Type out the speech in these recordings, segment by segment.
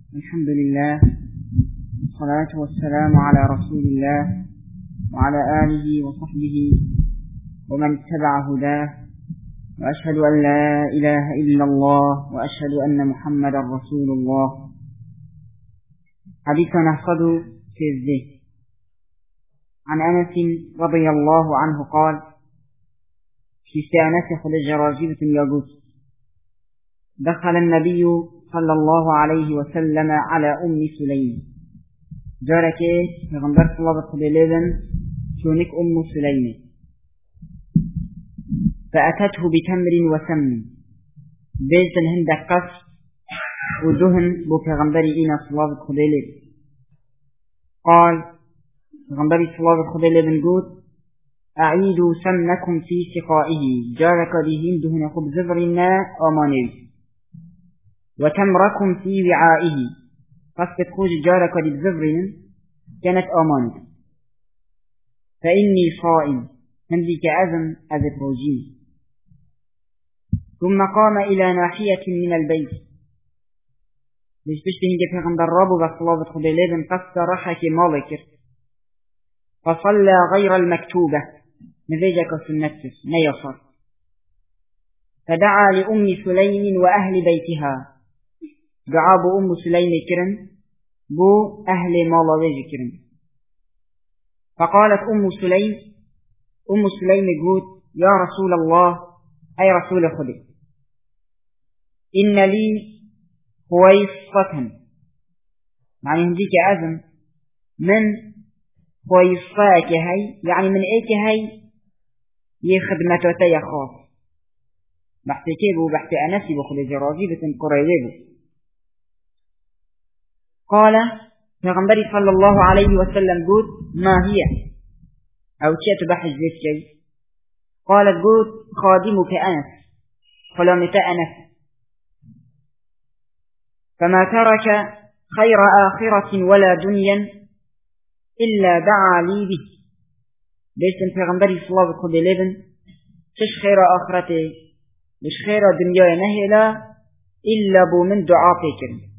الحمد لله والصلاة والسلام على رسول الله وعلى آله وصحبه ومن اتبع هداه، وأشهد أن لا إله إلا الله وأشهد أن محمدا رسول الله. حديثنا نحفظ في الذهن عن أنس رضي الله عنه قال: في استئناس خلج راجبة يقول: دخل النبي صلى الله عليه وسلم على أم سليم. جارك يغنبر صلى الله عليه وسلم شونك أم سليم، فأتته بتمر وسمن بيت الهند قص ودهن بفغنبر إنا صلى الله عليه وسلم. قال غنبر صلى الله عليه وسلم قول: أعيدوا سمنكم في سقائه. جارك دهين دهن خبز زفرنا أماني، وتمركم في وعائه. قصد خوش جارك بزفرنا كانت أماني، فإني صائم هندي كأذن أذفروجين. ثم قام إلى ناحية من البيت ليش بشتهن في غند الرب وصلاة خبيلين قصد رحك مالكر، فصلى غير المكتوبة نذيجك سنتس نيصر، فدعا لأم سليم وأهل بيتها. جعاب أم سليم كرن بو أهل مالويج كرن. فقالت أم سليم قلت: يا رسول الله، أي رسول خدي، إن لي خويصة، يعني هنديك أذن من خويصاك هاي، يعني من ايك هاي يخدمتوتي خاص بحثي كيبو بحثي أنسي بخلي جراجيبة قريبه. قال پیغمبری صلى الله عليه وسلم قلت: ما هي؟ أو تشيت بحث ذيك شيء. قالت قلت: خادمك أنس، خلامت أنس، فما ترك خير آخرة ولا دنيا إلا دعا لي به. بيسن پیغمبری صلى الله عليه وسلم تش خير آخرته مش خير دنيا نهلا إلا بو من دعا فكر.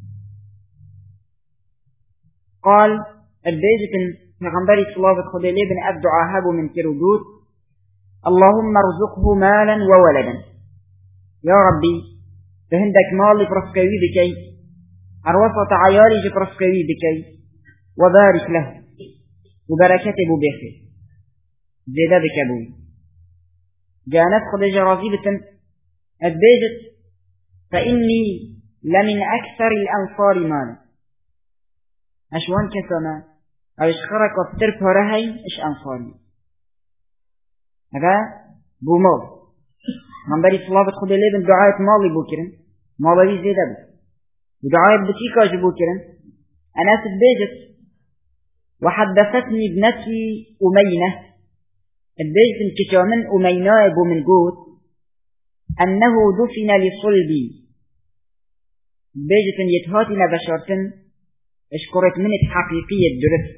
قال البيجة پیغمبری صلى الله عليه وسلم أبدعا هابو من كرودود: اللهم ارزقه مالا وولدا. يا ربي فهندك مالي برسكوي بكي، عروسة عيالي برسكوي بكي، وبارك له وبركته بخير زيدا بكبوي. جانت خدج رازيبة البيجة: فإني لمن أكثر الأنصار مالا. أشوان كسما أو إشخرك وفتر فرهي إش أنصاري هذا بو مال من بري صلابة خد اللي بن دعاية مالي بوكرن مالي زيادة ودعاية بتيكاج بوكرن. أنا سبيجت وحدثتني ابنتي أمينة، البيجت الكتامن أمينة بو من قوت أنه دفن لصلبي. البيجت يتهاتنا بشارتن اشكرت منك حقيقية درس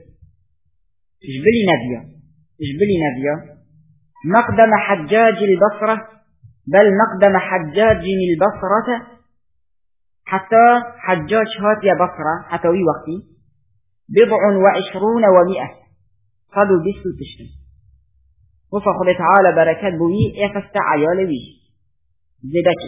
اجبلي نبيا مقدم حجاج البصرة، بل مقدم حجاج البصرة، حتى حجاج هاتي بصرة حتى وي وقتي 27 و100 صدو بسو تشتن. وفقل تعالى بركات بوي افست عيالي زدك.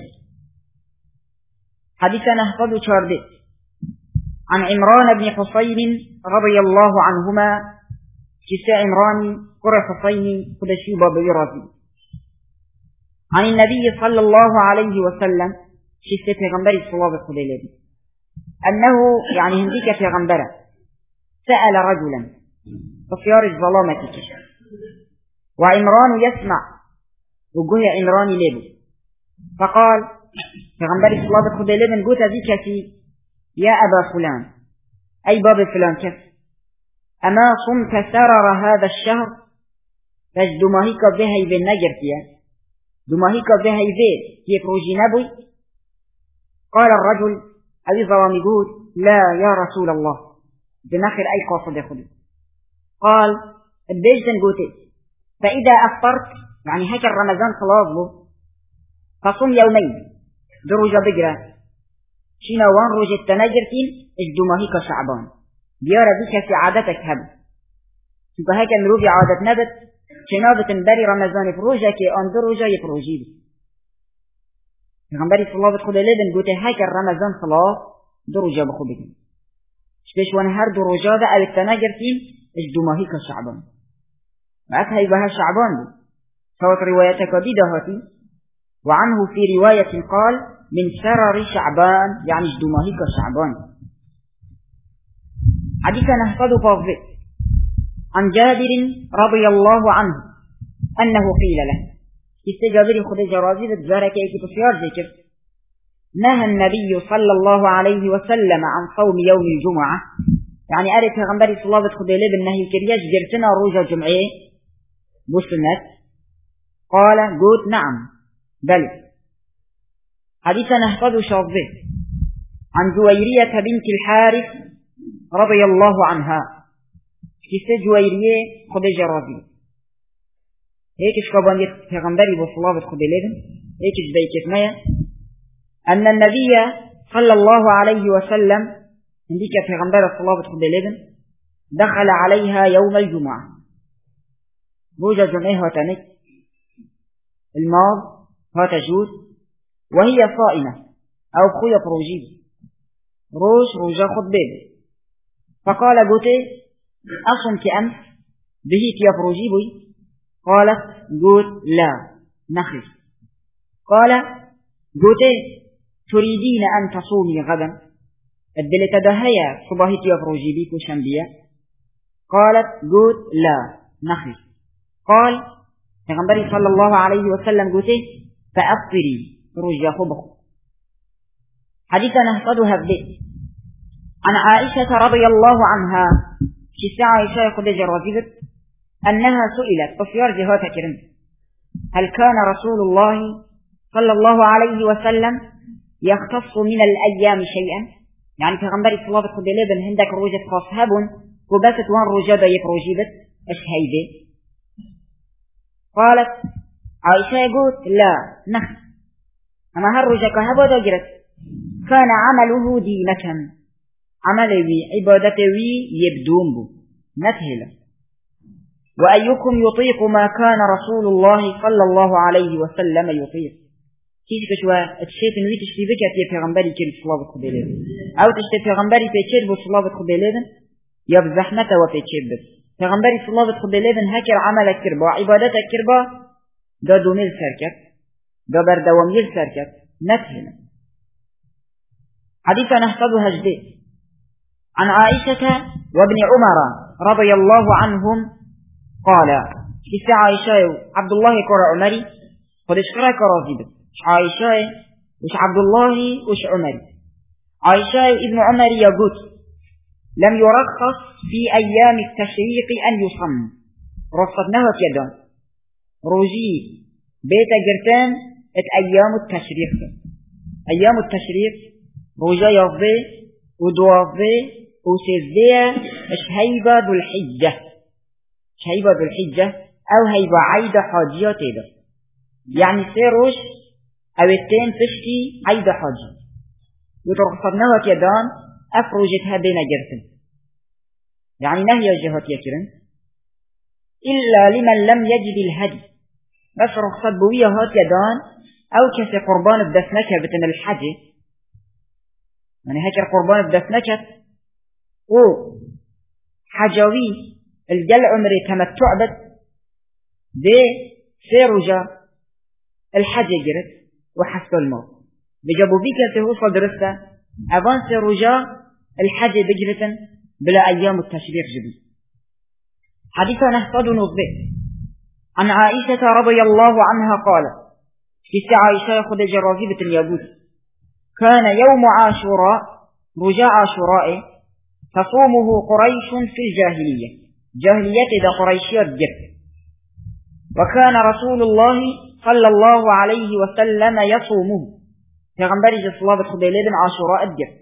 حديثنا احفظوا شاردي عن عمران بن حصين رضي الله عنهما، كساء عمران قرى حصين قدشي بابي رضي، عن النبي صلى الله عليه وسلم كساء پیغمبر صلى الله عليه وسلم أنه يعني هنديك پیغمبر سأل رجلا بخيار الظلامة وعمران يسمع وقوه عمران ليبو، فقال پیغمبر صلى الله عليه وسلم قلت ذيك يا أبا فلان، أي باب فلان كف، أما صمت سرر هذا الشهر؟ فاجدماهيك بهي بالنجر فيها دماهيك بهي في فروجي نبوي. قال الرجل أبي ظلام يقول: لا يا رسول الله، بناخر أي قاصد يخلي. قال البيجتن قوتي: فإذا أفطرت، يعني هكا رمضان خلاص له، فصم يومين درجة بقرة شنا وان روجة تنجرتين اجدوماهي كشعبان بيارا بيك في عادتك هب شوك هكا مروبي عادت نبت شنابة بري رمضان فروجة كي اندر روجة يفروجي پیغمبری صلی الله علیه و سلم گوته هکر رمضان خلاص دو روزه بخو بگیم شپش وان هر دو روزه ده التنا گرتیم اش دو ماهی که شعبان وقت هی بها شعبان بود صوت روايتك بديدة هاتي وعنه في رواية قال من شرر شعبان يعني اش دو ماهی که شعبان حديث نهتد فاضل عن جابر رضي الله عنه أنه قيل له استجابري خد جرازي بتزارك ايكي بسيار ذكر نهى النبي صلى الله عليه وسلم عن صوم يوم الجمعة يعني قالت غنبري صلى الله عليه وسلم بالنهي كرياج جرتنا روجة جمعية بسنت قال قلت نعم بل حديثا نحفظ شاذه عن جويرية بنت الحارث رضي الله عنها كيست جويرية خد جرازي هيك شكابانيت پیغمبری با صلوات خود لیدن هيك جبيكت ميا أن النبي صلى الله عليه وسلم عندك پیغمبر صلوات خود لیدن دخل عليها يوم الجمعة بوجة جمعه هاتنك الماض هاتجود وهي صائمة أو خويا بروجيب روجا خد بيب فقال قوتي أصنك أمس بهيت يا بروجيبي قالت قلت لا نخل قال قلت تريدين أن تصومي غدا الدلة تدهيا صباحت يفروجي بيك وشنبيا قالت قلت لا نخل قال پیغمبر صلى الله عليه وسلم قلت فأفطري رجا خبخ حديثا نهتدها بديت عن عائشة رضي الله عنها شسع عائشة قد جرازبت أنها سئلت بصيار جهات كرم هل كان رسول الله صلى الله عليه وسلم يختص من الأيام شيئا يعني في غنبري صلى الله عليه وسلم هندك روجة خاصهب وبست وان رجابة يفروجيبت أشهيدة قالت عائشة قلت لا نخل أما هالرجة كهبا دجرت كان عمله دينة عمله عبادته يبدون بو نتهلا وأيكم يطيق ما كان رسول الله صلى الله عليه وسلم يطيق كيف كشوا الشيء نوي تشتي بك يا پیغمبري كل صلاه خديله او تشتي پیغمبري بيچر بو صلاه خديله يا بزحمته وبيچر بس پیغمبري صلاه خديله هكر عملك كربا عبادتك كربا دا دوميل سركت دا بردواميل سركت نتهنا حديثا نحفظها جديد عن عائشة وابن عمر رضي الله عنهم قال كيف عائشة عبد الله كرة عمري قد اشكرا كرازيبت عائشة وش عبد الله وش عمري عائشة ابن عمر يقول لم يرخص في أيام التشريق أن يصم رصدناه في يدان روجي بيت جرتان أيام التشريق أيام التشريق روجا يفضي ودوافي وسيزدية شهيبة ذو الحجة شهيبة ذو الحجة أو هيبة عيدة حاجيات إذا يعني سيروش أو التين تشكي عيدة حاجي وترخصناها كيدان أفرجتها بين جرسن يعني نهي جهات يكرن إلا لمن لم يجد الهدي بس رخصت بوية هات يدان أو كسي قربان بدسنكة بتن الحج يعني هكر قربان بدسنكة و حجاوي الجل عمري تمتع بس دي سيرجا الحج جرت وحسب الموت بجابوا بيك تهوصل درسته أبان سيرجا الحج بجرة بلا أيام التشريق جديد حديثا نحفظ نصبه عن عائشة رضي الله عنها قالت كيس عائشة خد جرازيبة اليهود كان يوم عاشوراء رجاء عاشوراء تصومه قريش في الجاهلية جاهلية إذا قريشيات جرت وكان رسول الله صلى الله عليه وسلم يصومه پیغمبری صلی الله علیه و سلم عاشوراء الجرت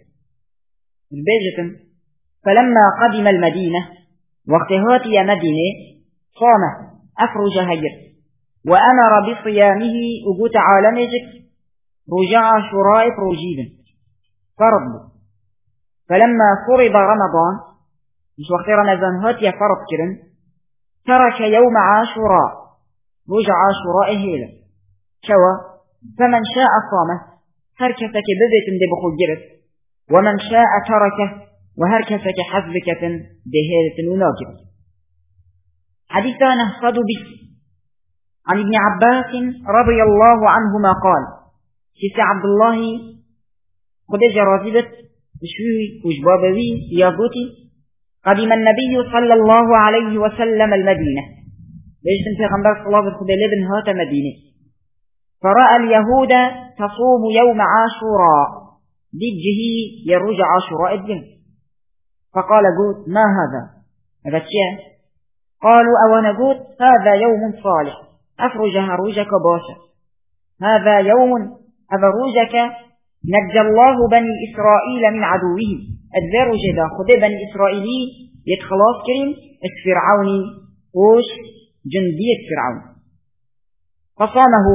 البيجة فلما قدم المدينة واقتهاتي مدينة صام أفرج هجر وأمر بصيامه أقوت عالمجك رجع عاشوراء فروجيدا فرض. فلما فرض رمضان مش وقت رمضان هات يا فرض كرن ترك يوم عاشوراء رجع عاشوراء هيلا شوى فمن شاء صامه هركسك بذت دي بخل جرت ومن شاء تركه وهركسك حذبكة بهيلة وناجرة. حديثنا صدو به عن ابن عباس رضي الله عنهما قال سيسي عبد الله خدج رازبت شوي وجبابوي ياغوتي قدم النبي صلى الله عليه وسلم المدينة ليش في غنبار صلى الله عليه وسلم هات مدينة فرأى اليهود تصوم يوم عاشوراء دجه يرجع عاشوراء الدين فقال قوت ما هذا الشيء قالوا أوانا قوت هذا يوم صالح أفرجها روجك باشا هذا يوم أفروجك نجى الله بني إسرائيل من عدوهم الذر جدا خذ بني إسرائيلي يتخلاص كريم الفرعوني وش جندية فرعون فصامه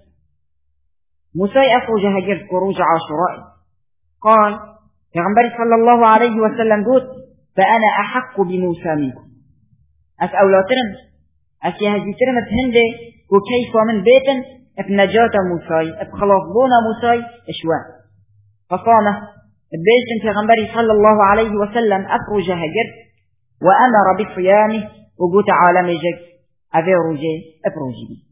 موسى أفرجها جرد كروج عاشوراء قال پیغمبر صلى الله عليه وسلم قلت فأنا أحق بموسى منكم أولاترم يهجيترم بهنده وكيف من بيتن بنجاة موسى بخلاص موسى إشواء فصامه بيشن پیغمبر صلى الله عليه وسلم أفرجها جرد وأمر بصيامه وقلت عالم جد أفرجه أفرجه